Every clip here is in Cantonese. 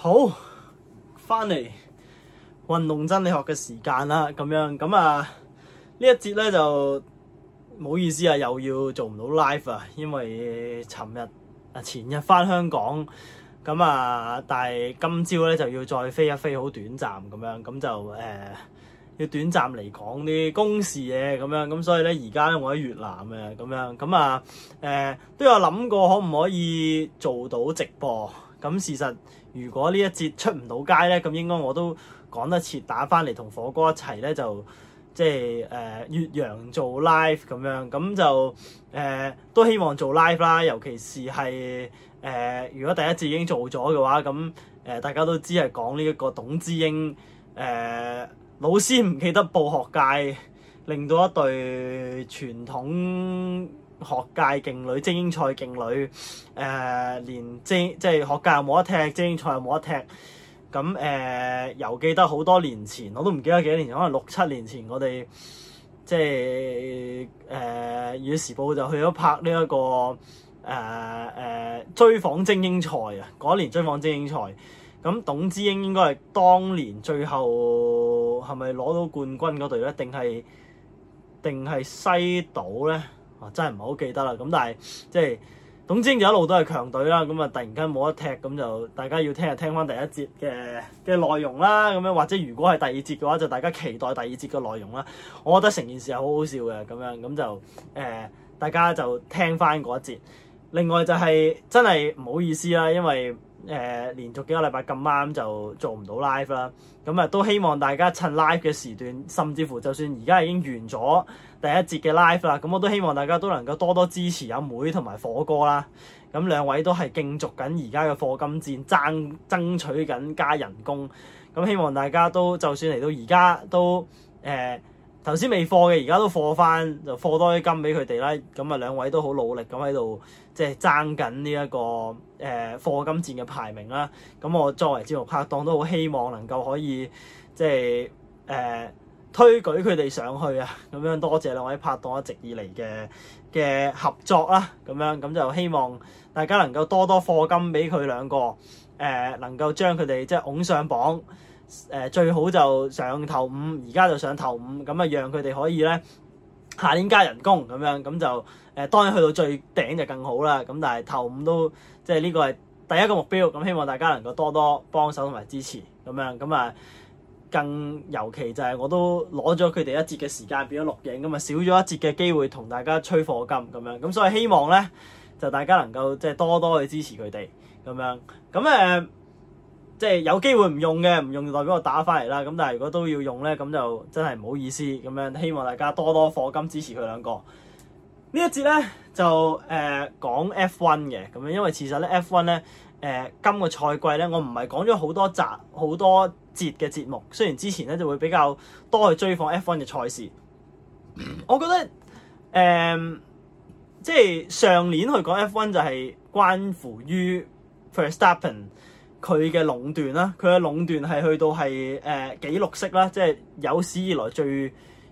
好，翻嚟運動真理學嘅時間啦，咁樣咁啊呢一節咧就唔好意思啊，又要做唔到 live 啊，因為前日翻香港，咁啊但係今朝咧就要再飛一飛，好短暫咁樣，咁就要短暫嚟講啲公事嘢咁樣，咁所以咧而家咧我喺越南嘅咁樣，咁啊都有諗過可唔可以做到直播。咁事實如果呢一節出唔到街咧，咁應該我都趕得切打翻嚟同火哥一齊咧，就即係越洋做 live 咁樣，咁就都希望做 live 啦。尤其是係如果第一節已經做咗嘅話，咁大家都知係講呢一個董之英老師唔記得報學界，令到一隊傳統學界勁女精英賽勁女連即係學界又冇得踢，精英賽又冇得踢。咁又記得好多年前，我都唔記得幾多年前，可能6-7年前，我哋即係《粵語時報》就去咗拍呢一個追訪精英賽啊！嗰一年追訪精英賽，咁董之英應該係當年最後係咪攞到冠軍嗰隊咧？定係西島咧？真係唔係好記得啦。咁但係即係董之英就一路都係強隊啦。咁啊突然間冇得踢，咁就大家要聽翻第一節嘅內容啦。咁樣或者如果係第二節嘅話，就大家期待第二節嘅內容啦。我覺得成件事係好好笑嘅咁樣，咁就大家就聽翻嗰一節。另外就係真係唔好意思啦，因為連續幾個禮拜咁啱就做唔到 live 啦。咁啊都希望大家趁 live 嘅時段，甚至乎就算而家已經完咗第一節嘅 live 啦，咁我都希望大家都能夠多多支持阿妹同埋火哥啦。咁兩位都係競逐緊而家嘅課金戰，爭取緊加人工。咁希望大家都就算嚟到而家都頭先未課嘅，而家都課翻，就課多啲金俾佢哋啦。咁啊兩位都好努力咁喺度即係爭緊呢一個課金戰嘅排名啦。咁我作為節目拍檔都好希望能夠可以即係推舉佢哋上去啊！咁樣多謝兩位拍檔一直以嚟嘅合作啦。咁樣咁就希望大家能夠多多課金俾佢兩個，能夠將佢哋即係拱上榜。最好就上頭5，而家就上頭5，咁啊讓佢哋可以咧下年加人工咁樣，咁就當然去到最頂就更好啦。咁但係頭5都即係呢個係第一個目標，咁希望大家能夠多多幫手同埋支持咁樣，咁啊更尤其就係我都攞咗佢哋一節嘅時間變咗錄影，咁啊少咗一節嘅機會同大家吹課金咁樣，咁所以希望咧就大家能夠即係多多去支持佢哋咁樣，咁即係有機會唔用嘅，唔用就代表我打翻嚟啦。咁但係如果都要用咧，咁就真係唔好意思咁樣。希望大家多多課金支持佢兩個。呢一節咧就講 F1 嘅咁樣，因為其實咧 F1 咧今個賽季咧我唔係講咗好多節嘅節目，雖然之前咧就會比較多去追訪 F1 嘅賽事。我覺得即係上年去講 F1 就係關乎於 Verstappen。佢嘅壟斷啦，佢嘅壟斷係去到係紀錄式啦，即係有史以來最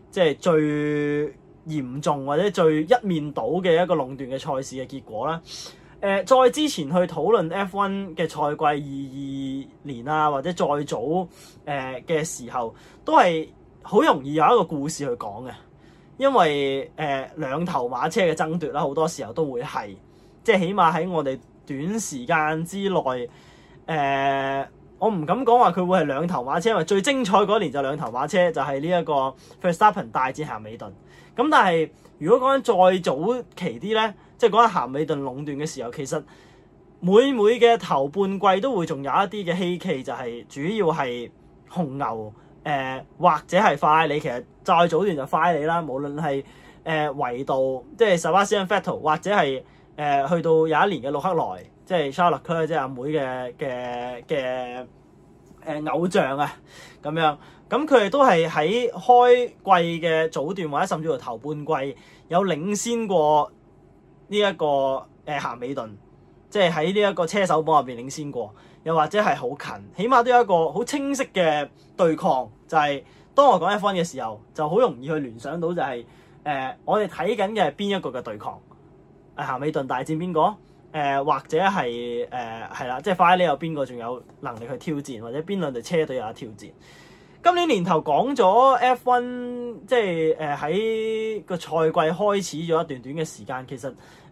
嚴重或者最一面倒嘅一個壟斷嘅賽事嘅結果啦。再之前去討論 F1 嘅賽季22年啊，或者再早嘅時候，都係好容易有一個故事去講嘅，因為兩頭馬車嘅爭奪啦，好多時候都會係即係起碼喺我哋短時間之內。我唔敢講話佢會係兩頭馬車，因為最精彩嗰年就兩頭馬車，就係呢一個 Verstappen 大戰咸美頓。咁但係如果講緊再早期啲咧，即係講緊咸美頓壟斷嘅時候，其實每嘅頭半季都會仲有一啲嘅希冀，就係主要係紅牛或者係法拉利。其實再早段就法拉利啦，無論係維度即係 Sebastian Vettel 或者係去到有一年嘅魯克萊。即係 Charles Leclerc 即係阿妹嘅偶像啊，咁樣咁佢哋都係喺開季嘅早段或者甚至乎頭半季有領先過呢一個咸美頓，即係喺呢一個車手榜入邊領先過，又或者係好近，起碼都有一個好清晰嘅對抗。就係當我講 F1 嘅時候，就好容易去聯想到就係我哋睇緊嘅係邊一個嘅對抗？咸美頓大戰邊個？ 或者係係啦，即係快呢有邊個仲有能力去挑戰，或者邊兩隊車隊有得挑戰。今年年頭講咗 F1，即係喺個賽季開始咗一段短嘅時間，其實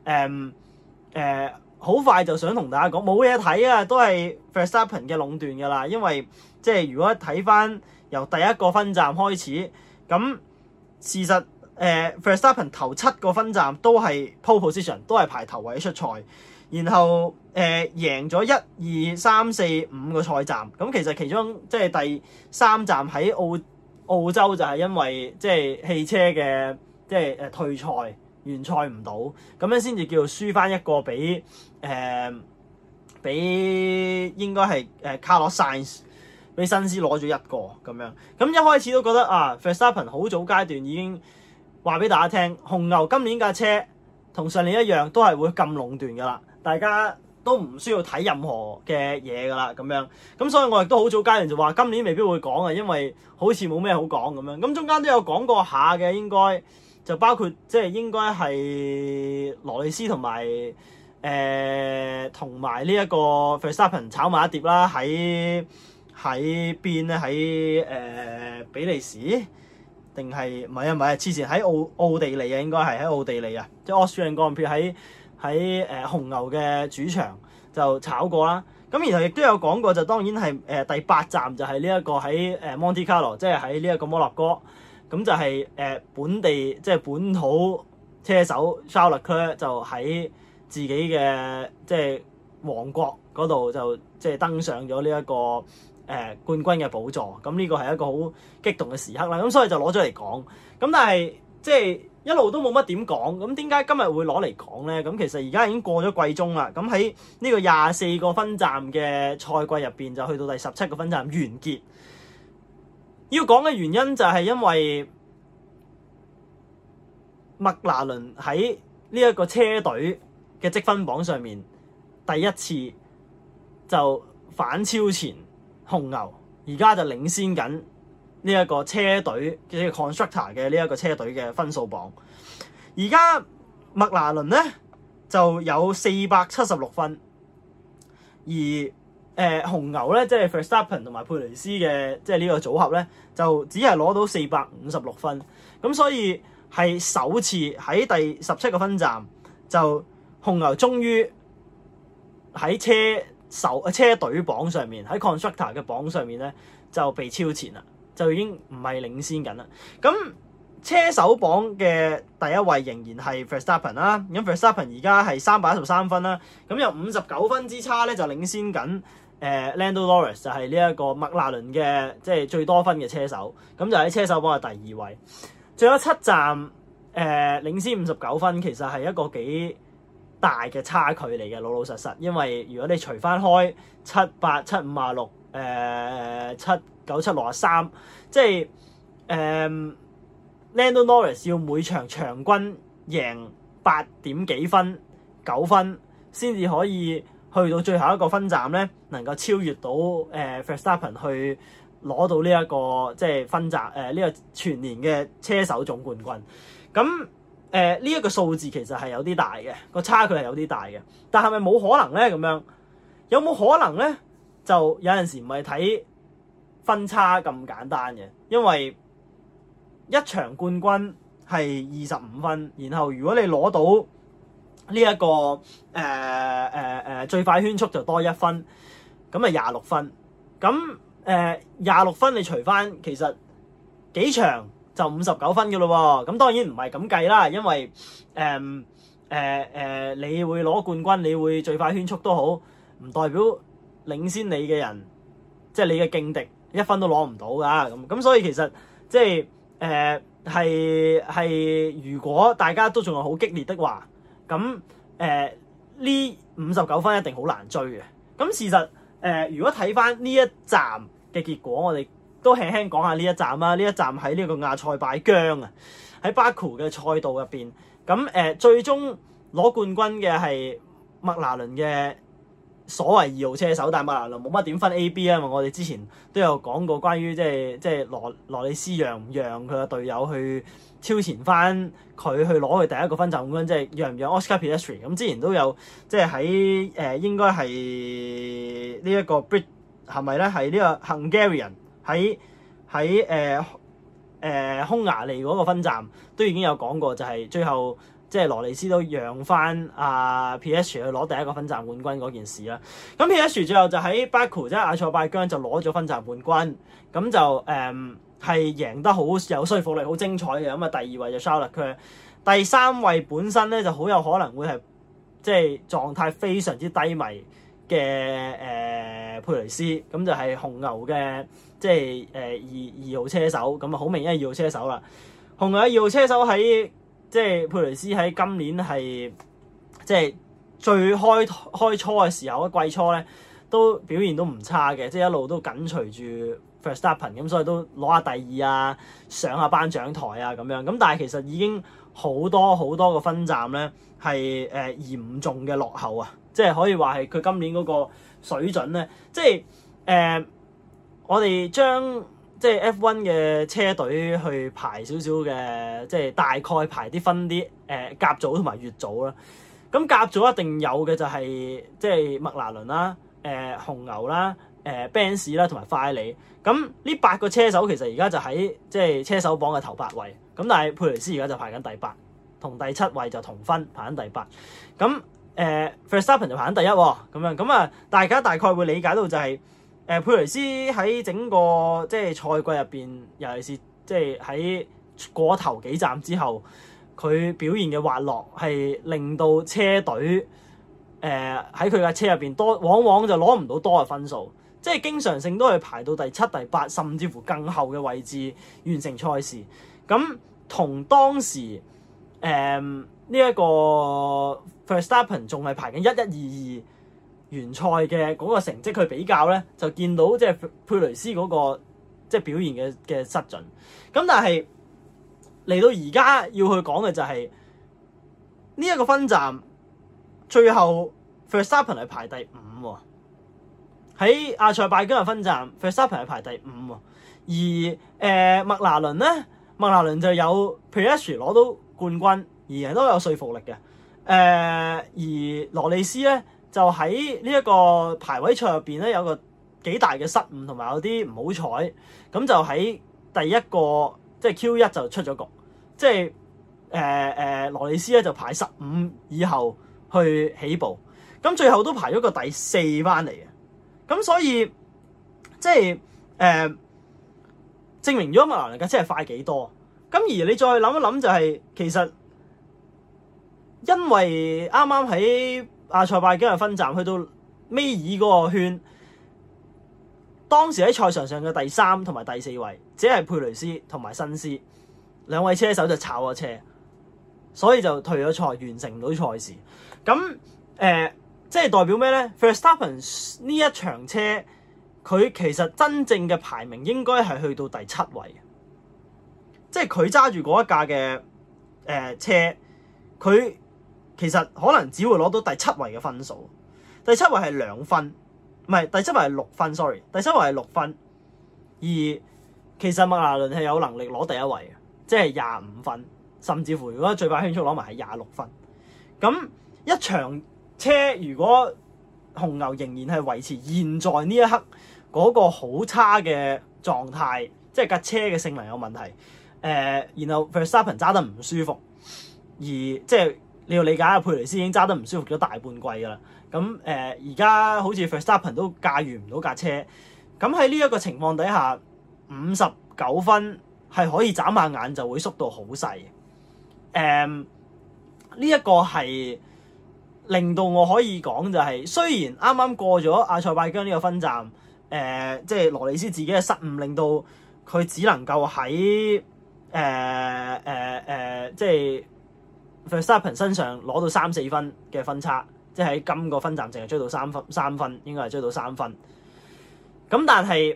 好快就想同大家講冇嘢睇啊，都係 Verstappen 嘅壟斷㗎啦。因為即係如果睇翻由第一個分站開始，咁事實Verstappen 頭7個分站都係 pole position， 都係排頭位出賽。然後贏咗1、2、3、4、5個賽站，咁其實其中即係第3站喺澳洲就係因為即係汽車嘅即係退賽完賽唔到，咁樣先至叫做輸翻一個俾應該係Carlos Sainz俾辛斯攞咗一個咁樣。咁一開始都覺得Verstappen 好早階段已經話俾大家聽，紅牛今年架車同上年一樣都係會咁壟斷㗎啦。大家都唔需要睇任何嘅嘢㗎啦，咁樣咁所以我亦都好早階段就話今年未必會講啊，因為好似冇咩好講咁樣。咁中間都有講過下嘅，應該就包括即係應該係羅利斯同埋呢一個 Verstappen 炒埋一碟啦，喺邊咧？喺比利時定係唔係之前喺奧地利啊，應該係喺奧地利啊，即係 Austrian Grand Prix喺紅牛嘅主場就炒過啦，咁然後亦都有講過，就當然係第8站就係呢一個喺Monte Carlo，即係喺呢一個摩納哥，咁就係本地即係本土車手 Charles Leclerc就喺自己嘅即係王國嗰度就即係登上咗呢一個冠軍嘅寶座，咁呢個係一個好激動嘅時刻啦，咁所以就攞咗嚟講，咁但係即係一路都冇乜點講，咁點解今日會攞嚟講咧？咁其實而家已經過咗季中啦，咁喺呢個24個分站嘅賽季入邊，就去到第17個分站完結。要講嘅原因就係因為麥拿倫喺呢一個車隊嘅積分榜上面第一次就反超前紅牛，而家就領先緊呢一個車隊嘅 constructor 嘅呢一個車隊嘅分數榜，而家麥拿倫咧就有476分，而紅牛咧即係 Verstappen 同埋佩雷斯嘅即係呢個組合咧就只係攞到456分，咁所以係首次喺第17個分站就紅牛終於喺車隊榜上面喺 constructor 嘅榜上面咧就被超前啦。就已經唔係領先緊啦。咁車手榜嘅第一位仍然係 Verstappen 啦。咁 Verstappen 而家係313分啦。咁有59分之差咧，就領先緊Lando Norris，就係呢一個麥拿倫嘅即係最多分嘅車手。咁就喺車手榜嘅第2位。仲有7站領先59分，其實係一個幾大嘅差距嚟嘅，老實實。因為如果你除翻開78、756、79763，即係Lando Norris 要每場場均贏8點幾分9分，先至可以去到最後一個分站咧，能夠超越到Verstappen 去攞到呢一個即係分站呢個全年嘅車手總冠軍。咁呢一個數字其實係有啲大嘅，個差距係有啲大嘅，但係咪冇可能咧？咁樣有冇可能咧？就有陣時唔係睇分差咁簡單嘅，因為一場冠軍係25分，然後如果你攞到呢一個最快圈速就多1分，咁啊26分。咁26分你除翻，其實幾場就59分嘅咯喎。咁當然唔係咁計啦，因為你會攞冠軍，你會最快圈速都好，唔代表領先你嘅人，即係你嘅勁敵1分都攞唔到㗎。咁所以其實即係係如果大家都仲係好激烈的話，咁呢59分一定好難追嘅。咁事實如果睇翻呢一站嘅結果，我哋都輕輕講下呢一站啦。呢一站喺呢個亞塞拜疆啊，喺巴庫嘅賽道入邊。咁最終攞冠軍嘅係麥拿倫嘅所謂2號車手，但係麥拿倫冇乜點分 A、B 啊嘛。我哋之前都有講過關於即係羅里斯讓唔讓佢嘅隊友去超前翻佢去攞佢第一個分站冠軍，即係讓唔讓 Oscar Piastri。咁之前都有即係喺應該係呢一個 Brit 係咪咧？係呢個 Hungarian 喺匈牙利嗰個分站都已經有講過，就係最後即係羅里斯都讓翻Piastri 去攞第一個分站冠軍嗰件事啦。咁 Piastri 最後就喺 Baku 即係阿塞拜疆就攞咗分站冠軍，咁就係贏得好有說服力、好精彩嘅。咁啊第二位就 Charles Leclerc，第三位本身咧就好有可能會係即係狀態非常之低迷嘅佩雷斯，咁就係紅牛嘅即係二號車手，咁啊好明顯係2號車手啦。紅牛嘅2號車手喺即係佩雷斯喺今年係即係最開初嘅時候，季初咧都表現都唔差嘅，即係一路都緊隨住 Verstappen， 咁所以都攞下第2啊，上下頒獎台啊咁樣。咁但係其實已經好多個分站咧係嚴重嘅落後啊，即係可以話係佢今年嗰個水準咧，即係我哋將即係 F1 嘅車隊去排少少嘅，即係大概排啲分啲甲組同埋乙組啦。咁甲組一定有嘅就係即係麥拿倫啦、紅牛啦、Benz 啦同埋快利。咁呢8個車手其實而家就喺即係車手榜嘅頭8位。咁但係佩雷斯而家就排緊第8，同第7位就同分排緊第8。咁Verstappen 就排緊第1喎，咁樣咁啊，大家大概會理解到就係、佩雷斯喺整個即係賽季入邊，尤其是即係喺過頭幾站之後，佢表現嘅滑落係令到車隊喺佢架車入邊往往就攞唔到多嘅分數，即係經常性都係排到第7、第8，甚至乎更後嘅位置完成賽事。咁同當時呢一個 Verstappen 仲係排緊1122完賽嘅嗰個成績去比較咧，就見到即係佩雷斯嗰個即係表現嘅失準。咁但係嚟到而家要去講嘅就係呢一個分站最後 Verstappen 係排第5喎，喺阿塞拜疆嘅分站 Verstappen 係排第5喎，而麥拿倫咧，麥拿倫就有 Piastri 攞到冠軍，而都有說服力嘅。而羅利斯咧就喺呢一個排位賽入邊咧有個幾大嘅失誤同埋有啲唔好彩，咁就喺第一個即係 Q1 就出咗局，即係羅利斯咧就排15以後去起步，咁最後都排咗個第4翻嚟嘅，咁所以即係證明咗麥拿倫架車係快幾多。咁而你再諗一諗就係、其實因為啱啱喺阿塞拜疆嘅分站去到尾二嗰個圈，當時喺賽場上嘅第3同埋第4位只係佩雷斯同埋辛斯兩位車手就炒咗車，所以就退咗賽，完成唔到賽事。咁即係代表咩咧 Verstappen 呢一場車佢其實真正嘅排名應該係去到第7位，即係佢揸住嗰一架嘅車，佢其實可能只會攞到第7位嘅分數。第7位係2分，唔係第7位係6分 ，sorry， 第7位係6分。而其實麥拿倫係有能力攞第1位嘅，即係25分，甚至乎如果最快圈速攞埋係26分。咁一場車如果紅牛仍然係維持現在呢一刻嗰個好差嘅狀態，即係架車嘅性能有問題，然後 Verstappen 揸得唔舒服，而即係你要理解佩雷斯已經揸得唔舒服咗大半季㗎啦。咁而家好似 Verstappen 都駕馭唔到架車，咁喺呢一個情況底下，59分係可以眨下眼就會縮到好細。呢一個係令到我可以講就係、雖然啱啱過咗阿塞拜疆呢個分站，即係羅里斯自己嘅失誤令到佢只能夠喺即係 Verstappen 身上攞到3-4分嘅分差，即係喺今個分站淨係追到3分，應該係追到3分。咁但係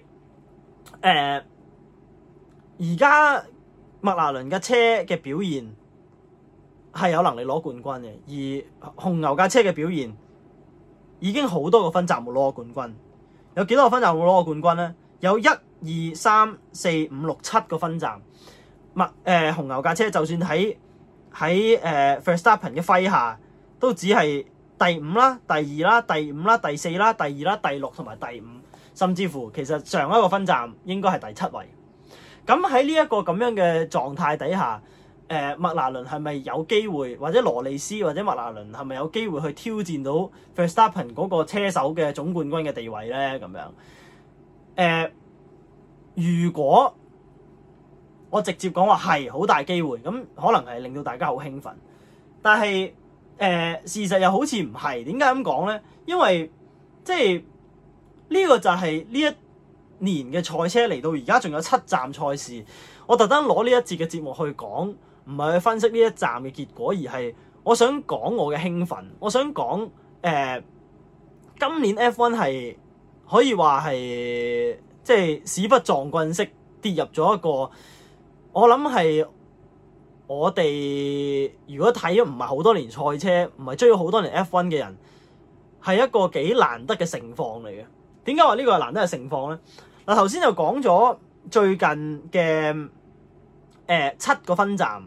而家麥拿倫嘅車嘅表現係有能力攞冠軍嘅，而紅牛架車嘅表現已經好多個分站冇攞過冠軍。有幾多個分站冇攞過冠軍咧？有1、2、3、4、5、6、7個分站。紅牛架車就算喺Verstappen 嘅麾下，都只係第5啦、第2啦、第5啦、第4啦、第2啦、第6同埋第5，甚至乎其實上一個分站應該係第7位。咁喺呢一個咁樣嘅狀態底下，麥拿倫係咪有機會，或者羅利斯或者麥拿倫係咪有機會去挑戰到 Verstappen 嗰個車手嘅總冠軍嘅地位咧？咁樣如果我直接講話係好大機會，咁可能係令到大家好興奮。但係事實又好似唔係。點解咁講咧？因為即係呢個就係呢一年嘅賽車嚟到而家仲有7站賽事。我特登攞呢一節嘅節目去講，唔係去分析呢一站嘅結果，而係我想講我嘅興奮。我想講今年 F1 係可以話係即係屎忽撞棍式跌入咗一個。我諗係我哋如果睇咗唔係好多年賽車，唔係追咗好多年 F1 嘅人，係一個幾難得嘅盛況嚟嘅。點解話呢個係難得嘅盛況咧？嗱，頭先就講咗最近嘅7個分站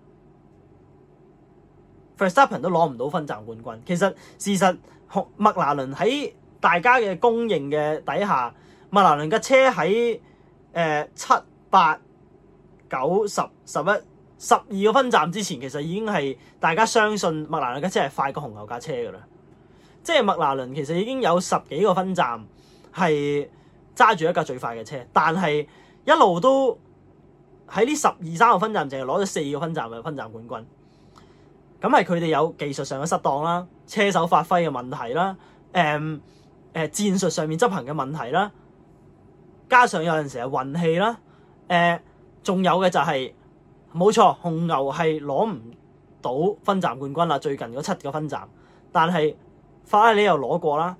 ，Verstappen 都攞唔到分站冠軍。其實事實麥拿倫喺大家嘅公認嘅底下，麥拿倫嘅車喺7、8、9、10、11、12個分站之前，其實已經係大家相信麥拿倫架車係快過紅牛架車㗎啦。即係麥拿倫其實已經有10幾個分站係揸住一架最快嘅車，但係一路都喺呢12、3個分站淨係攞咗4個分站嘅分站冠軍。咁係佢哋有技術上嘅失當啦，車手發揮嘅問題啦，戰術上面執行嘅問題啦，加上有陣時係運氣啦，仲有嘅就係冇錯，紅牛係攞唔到分站冠軍啦。最近嗰7個分站，但係法拉利又攞過啦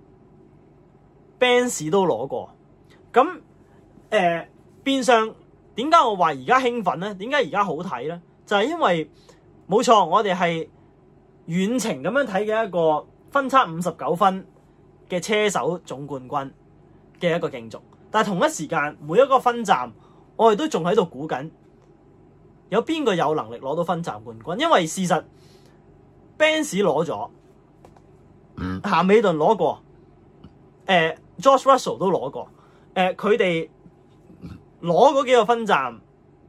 ，Benz 都攞過。咁變相點解我話而家興奮咧？點解而家好睇咧？就係因為冇錯，我哋係遠程咁樣睇嘅一個分差59分嘅車手總冠軍嘅一個競逐，但係同一時間每一個分站，我哋都仲喺度估緊有邊個有能力攞到分站冠軍，因為事實 Benz 攞咗，咸美頓攞過，George Russell 都攞過，佢哋攞嗰幾個分站，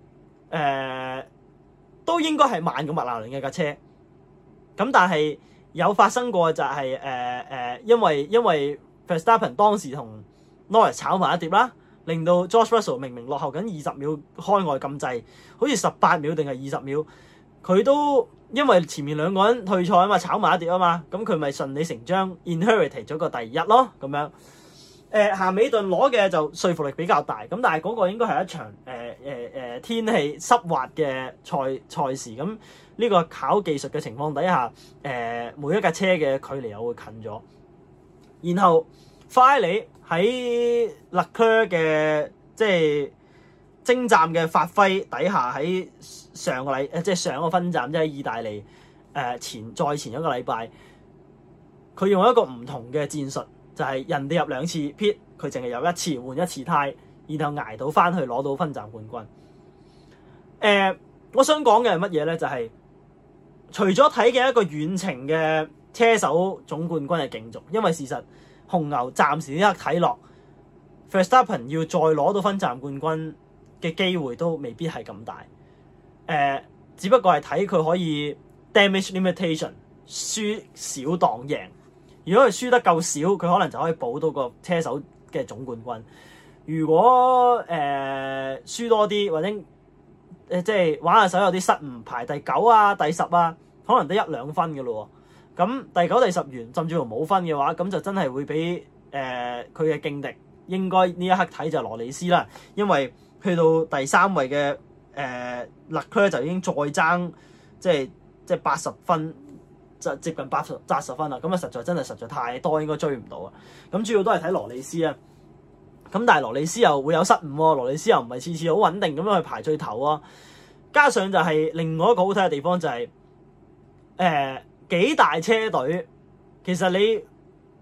都應該係慢過麥拿倫嘅架車。咁但係有發生過就係因為 Verstappen 當時同 Norris 炒埋一碟啦。令到 George Russell 明明落後緊20秒開外禁制，好似18秒定係20秒，佢都因為前面兩個人退賽啊嘛，炒埋一碟啊嘛，咁佢咪順理成章 inherit 咗個第1咯咁樣。咸美頓攞嘅就說服力比較大，咁但係嗰個應該係一場天氣濕滑嘅賽事，咁呢個考技術嘅情況底下，每一架車嘅距離又會近咗，然後法拉利喺勒克萊嘅即係精湛嘅發揮底下，喺上個分站，即係意大利再前一個禮拜，佢用一個唔同嘅戰術，就係人哋入2次 pit， 佢淨係入1次換1次胎，然後捱到翻去攞到分站冠軍。我想講嘅係乜嘢咧？就係除咗睇嘅一個遠程嘅車手總冠軍嘅競逐，因為事實紅牛暫時呢刻睇落 Verstappen 要再攞到分站冠軍嘅機會都未必係咁大。只不過係睇佢可以 damage limitation 輸少當贏。如果佢輸得夠少，佢可能就可以保到個車手嘅總冠軍。如果輸多啲，或者即係玩下手有啲失誤，排第9啊、第10啊，可能得1-2分嘅咯。咁第9、第10完，甚至乎冇分嘅話，咁就真係會俾佢嘅勁敵，應該呢一刻睇就係羅利斯啦。因為去到第3位嘅勒克萊就已經再爭即係80分，就接近80分啦。咁啊實在太多，應該追唔到啊。咁主要都係睇羅利斯啊。咁但係羅利斯又會有失誤喎，羅利斯又唔係次次好穩定咁樣去排最頭啊。加上就係另外一個好睇嘅地方就係幾大車隊，其實你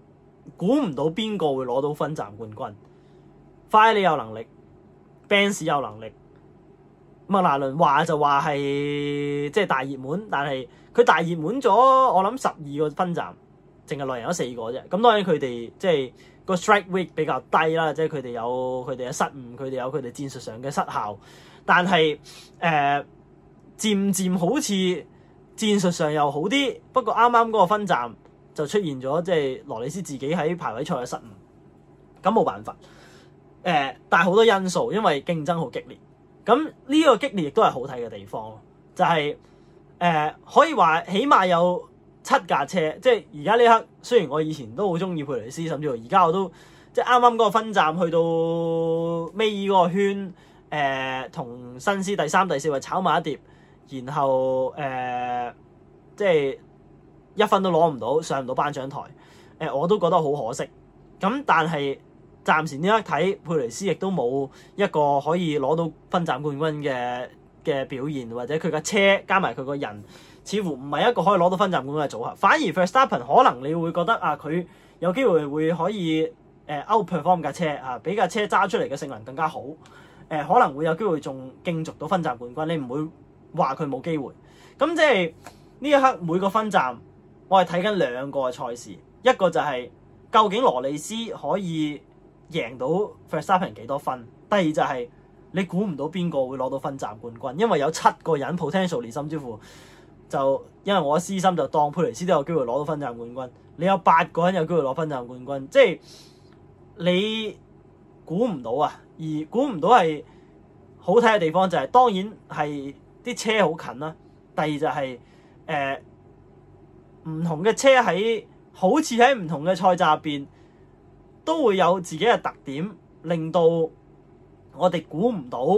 估唔到邊個會攞到分站冠軍。法拉利有能力 ，Benz 有能力，麥拿倫話就話係即係大熱門，但係佢大熱門咗，我諗12個分站，淨係內贏咗4個啫。咁當然佢哋即係個 strike rate 比較低啦，即係佢哋有佢哋嘅失誤，佢哋有佢哋戰術上嘅失效，但係漸漸好似戰術上又好啲。不過啱啱嗰個分站就出現咗即係羅里斯自己喺排位賽嘅失誤，咁冇辦法。但係好多因素，因為競爭好激烈。咁呢個激烈亦都係好睇嘅地方，就係、可以話起碼有7架車。即係而家呢刻，雖然我以前都好中意佩雷斯，甚至乎而家我都即係啱啱嗰個分站去到尾嗰個圈，同新斯第3、第4位炒埋一碟，然後即係1分都攞唔到，上唔到頒獎台。我都覺得好可惜。咁但係暫時呢一刻睇，佩雷斯亦都冇一個可以攞到分站冠軍嘅表現，或者佢架車加埋佢個人，似乎唔係一個可以攞到分站冠軍嘅組合。反而 Verstappen 可能你會覺得啊，佢有機會可以outperform 架車啊，比架車揸出嚟嘅性能更加好。可能會有機會仲競逐到分站冠軍，你唔會話佢冇機會。咁即係呢一刻每個分站，我係睇緊2個嘅賽事，一個就係究竟羅利斯可以贏到 Verstappen 幾多分？第二就係你估唔到邊個會攞到分站冠軍，因為有7個人 potentially， 甚至乎就因為我嘅私心就當佩雷斯都有機會攞到分站冠軍，你有8個人有機會攞分站冠軍，即係你估唔到啊！而估唔到係好睇嘅地方就係、當然係啲車好近啦。第二就係唔同嘅車喺好似喺唔同嘅賽站入邊，都會有自己嘅特點，令到我哋估唔到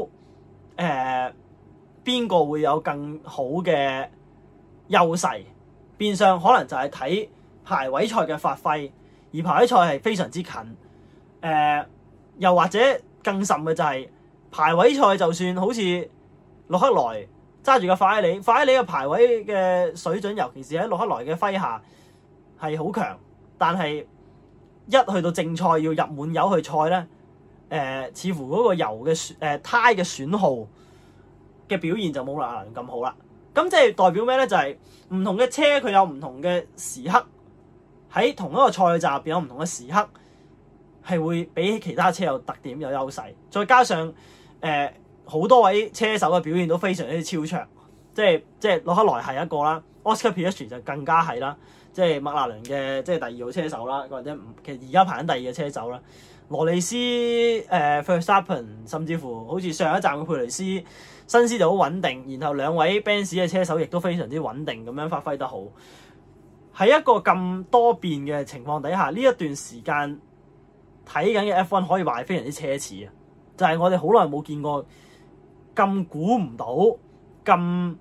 邊個會有更好嘅優勢。變相可能就係睇排位賽嘅發揮，而排位賽係非常之近。又或者更甚嘅就係、排位賽，就算好似洛克萊揸住個法拉利嘅排位嘅水準，尤其是喺洛克萊嘅麾下係好強，但係一去到正賽要入滿油去賽咧，似乎嗰個油嘅胎嘅損耗嘅表現就冇麥拿倫咁好啦。咁即係代表咩咧？就係、唔同嘅車佢有唔同嘅時刻，喺同一個賽站入邊有唔同嘅時刻，係會比起其他車有特點有優勢。再加上好多位車手嘅表現都非常之超長，即係洛克萊係一個啦 ，Oscar Piastri 就更加係啦。即係麥拿倫嘅即係第2號車手啦，或者其實而家排緊第2嘅車手啦。羅利斯、Verstappen 甚至乎好似上一站嘅佩雷斯、新斯就好穩定，然後2位 Benz 嘅車手亦都非常之穩定咁樣發揮得好。喺一個咁多變嘅情況底下，呢一段時間睇緊嘅 F1 可以話係非常之奢侈啊！就係、我哋好耐冇見過咁估唔到、咁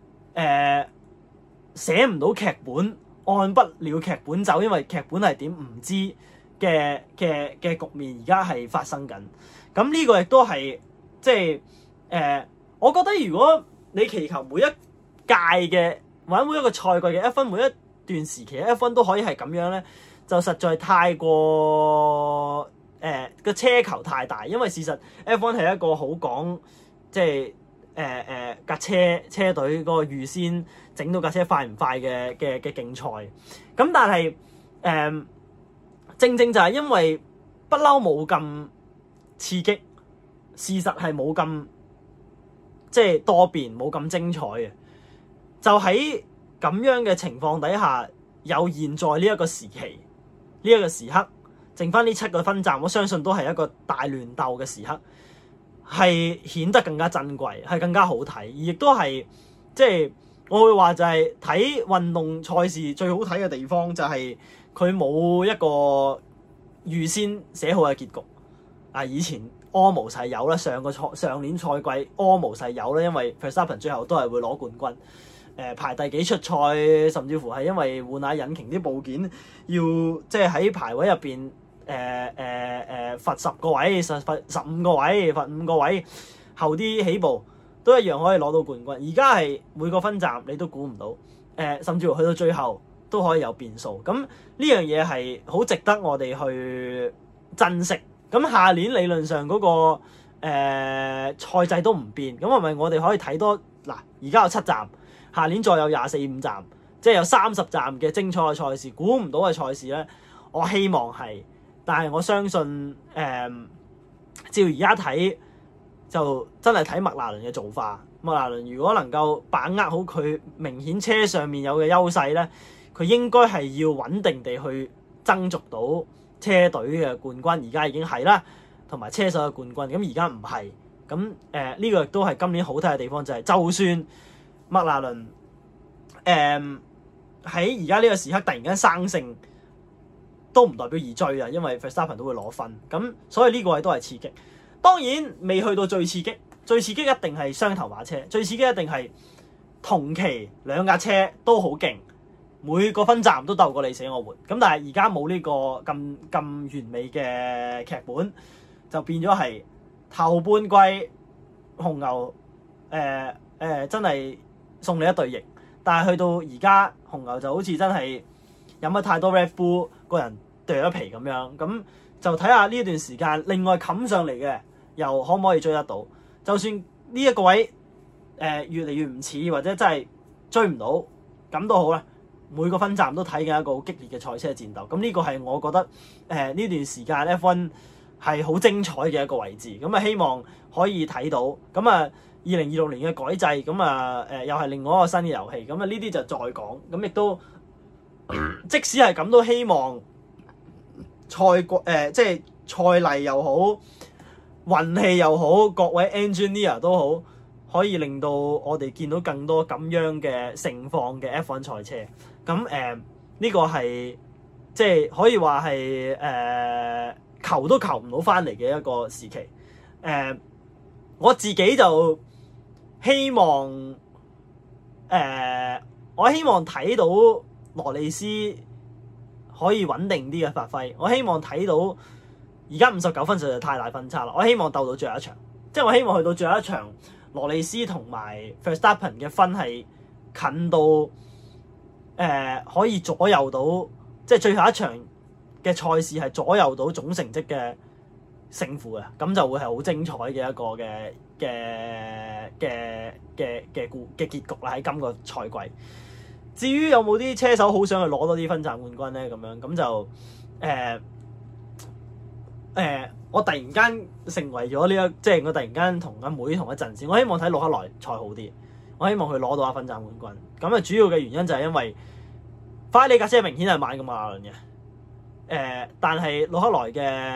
寫唔到劇本。按不了劇本走，因為劇本係點唔知嘅局面，而家係發生緊。咁呢個亦都係即係我覺得如果你祈求每一屆嘅或者每一個賽季嘅 F1 每一段時期嘅 F1 都可以係咁樣咧，就實在太過個車球太大。因為事實 F1 係一個好講即係架車隊嗰個預先整到架車快唔快嘅競賽，咁但係正正就係因為不嬲冇咁刺激，事實係冇咁即係多變，冇咁精彩嘅。就喺咁樣嘅情況底下，有現在呢一個時期，呢一個時刻，剩翻呢7個分站，我相信都係一個大亂鬥嘅時刻。係顯得更加珍貴，係更加好睇，而亦都係即係我會話就係睇運動賽事最好睇嘅地方，就係佢冇一個預先寫好嘅結局。啊，以前 almost 係有啦，上年賽季 almost 係有啦，因為 Verstappen 最後都係會攞冠軍。排第幾出賽，甚至乎係因為換下引擎啲部件，要即係喺排位入邊。罰10個位，罰15個位，罰5個位，後啲起步都一樣可以攞到冠軍。而家係每個分站你都估唔到，甚至乎去到最後都可以有變數。咁呢樣嘢係好值得我哋去珍惜。咁下年理論上嗰個賽制都唔變，咁係咪我哋可以睇多嗱？而家有7站，下年再有24、5站，即係有30站嘅精彩嘅賽事。估唔到嘅賽事咧，我希望係，但係我相信照而家睇就真係睇麥拿倫嘅做法。麥拿倫如果能夠把握好佢明顯車上面有嘅優勢咧，佢應該係要穩定地去爭逐到車隊嘅冠軍。而家已經係啦，同埋車手嘅冠軍。咁而家唔係，咁呢個亦都係今年好睇嘅地方，就係就算麥拿倫喺而家呢個時刻突然間生性，都唔代表易追啊，因為 Verstappen 都會攞分。咁所以呢個位都係刺激。當然未去到最刺激，最刺激一定係雙頭馬車，最刺激一定係同期兩架車都好勁，每個分站都鬥過你死我活。咁但係而家冇呢個咁完美嘅劇本，就變咗係頭半季紅牛真係送你一對翼，但係去到而家紅牛就好似真係飲咗太多 Red Bull，個人掉咗皮咁樣。咁就睇下呢段時間另外冚上嚟嘅又可唔可以追得到？就算呢一個位越嚟越唔似，或者真係追唔到，咁都好啦。每個分站都睇緊一個好激烈嘅賽車戰鬥。咁呢個係我覺得呢段時間 F1 係好精彩嘅一個位置。咁啊希望可以睇到。咁啊2026年嘅改制，咁啊又係另外一個新嘅遊戲。咁啊呢啲就再講。咁亦都即使係咁，都希望即係賽例又好，運氣又好，各位 engineer 都好，可以令到我哋見到更多咁樣嘅盛況嘅 F1 賽車。咁呢個係即係可以話係求都求唔到翻嚟嘅一個時期。我自己就希望我希望睇到羅利斯可以穩定啲嘅發揮。我希望睇到而家59分實在太大分差啦。我希望鬥到最後一場，即係我希望去到最後一場，羅利斯同埋 Verstappen 嘅分係近到可以左右到，即係最後一場嘅賽事係左右到總成績嘅勝負嘅，咁就會係好精彩嘅一個嘅結局啦。喺今個賽季，至於有冇啲車手好想去攞多啲分站冠軍咧？咁樣咁就我突然間成為咗即係我突然間同阿妹同一陣線。我希望睇魯克萊賽好啲，我希望佢攞到一分站冠軍。咁啊，主要嘅原因就係因為法拉利架車明顯係慢過麥拿倫嘅，但係魯克萊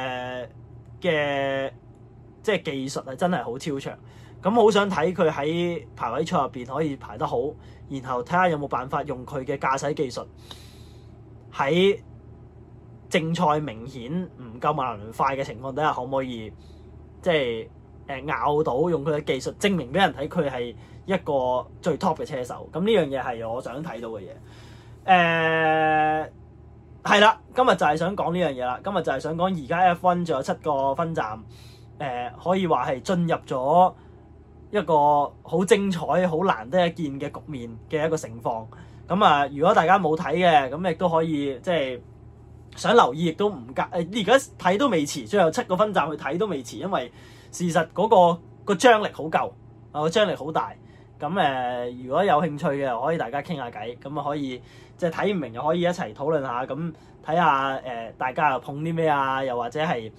嘅即係技術係真係好超長。咁好想睇佢喺排位賽入邊可以排得好，然後睇下有冇辦法用佢嘅駕駛技術喺正賽明顯唔夠麥拿倫快嘅情況底下，可唔可以即係拗到，用佢嘅技術證明俾人睇佢係一個最 top 嘅車手。咁呢樣嘢係我想睇到嘅嘢。係啦，今日就係想講呢樣嘢啦。今日就係想講而家 F1 仲有7個分站，可以話係進入咗一個好精彩、好難得一見嘅局面嘅一個情況。咁啊，如果大家冇睇嘅，咁亦都可以即係想留意，亦都唔隔。而家睇都未遲，最後7個分站去睇都未遲，因為事實嗰個張力好夠，個張力好大。咁如果有興趣嘅，可以大家傾下偈，咁啊可以即係睇唔明又可以一齊討論下，咁睇下大家又碰啲咩啊，又或者係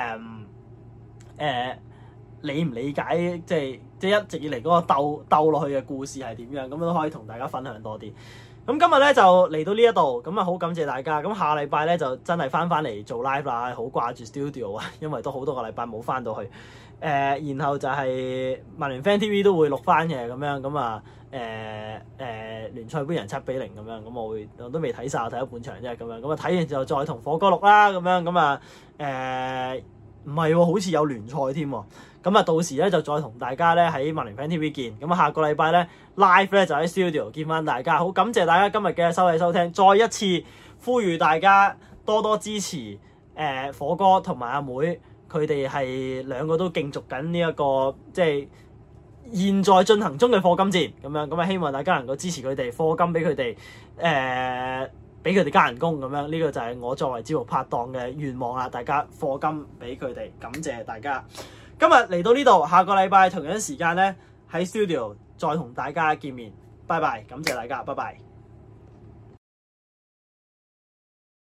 理唔理解即係一直以嚟嗰個鬥落去嘅故事係點樣，咁都可以同大家分享多啲。咁今日咧就嚟到呢一度，咁啊好感謝大家。咁下禮拜咧就真係翻嚟做 live 啦，好掛住 studio 啊，因為都好多個禮拜冇翻到去。然後就係曼聯 Fan TV 都會錄翻嘅咁樣，咁啊聯賽杯人7-0咁樣，咁我都未睇晒，睇咗半場啫咁樣，咁啊睇完之後再同火哥錄啦咁樣，咁啊唔係喎，好似有聯賽添喎。咁啊到時咧就再同大家咧喺曼聯 Fan TV 見。咁啊下個禮拜咧 live 咧就喺 studio 見翻大家。好感謝大家今日嘅收睇收聽，再一次呼籲大家多多支持火哥同埋阿妹。佢哋係兩個都競逐緊呢一個即係現在進行中嘅課金戰咁樣，咁啊希望大家能夠支持佢哋課金俾佢哋， 俾佢哋加人工咁樣。呢個就係我作為節目拍檔嘅願望啦。大家課金俾佢哋，感謝大家。今日嚟到呢度，下個禮拜同樣時間咧喺 studio 再同大家見面。拜拜，感謝大家，拜拜。